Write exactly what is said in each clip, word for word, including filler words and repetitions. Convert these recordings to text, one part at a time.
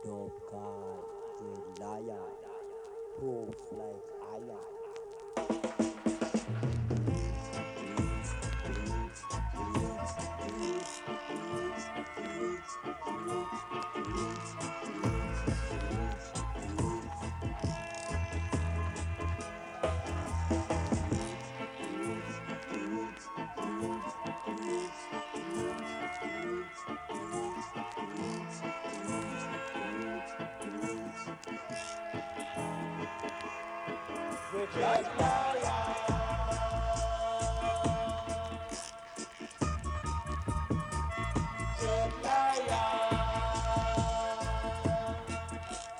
Dope guy, the liar, proof like iron. Wicked liar, dead liar,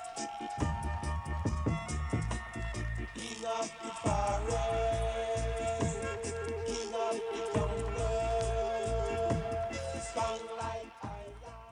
king of the forest, king of the jungle, strong like iron.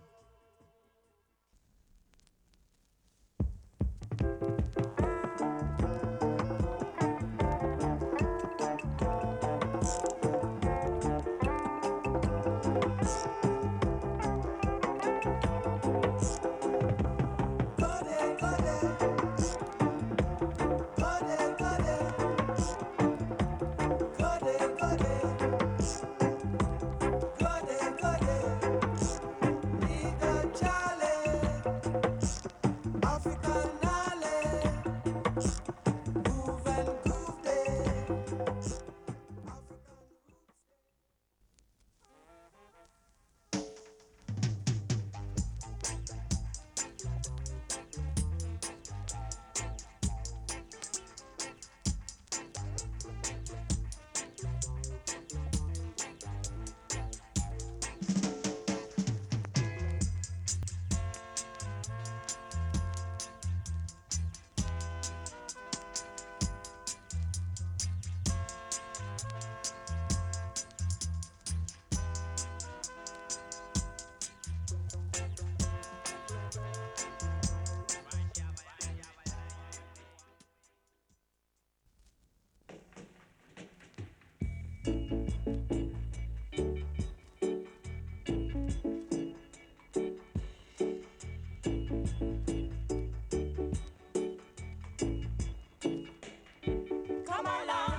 Come along,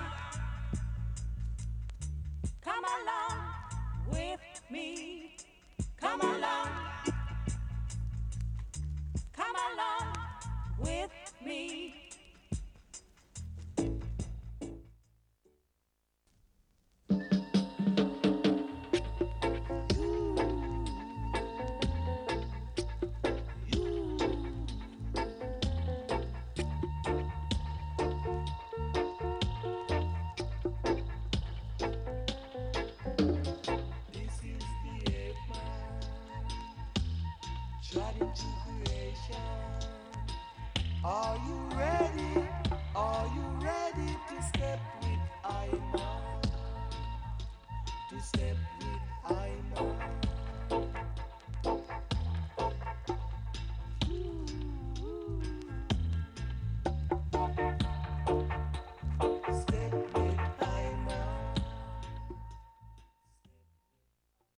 come along with me. Come along, come along with me. This is the ape man, trod into creation. Are you ready?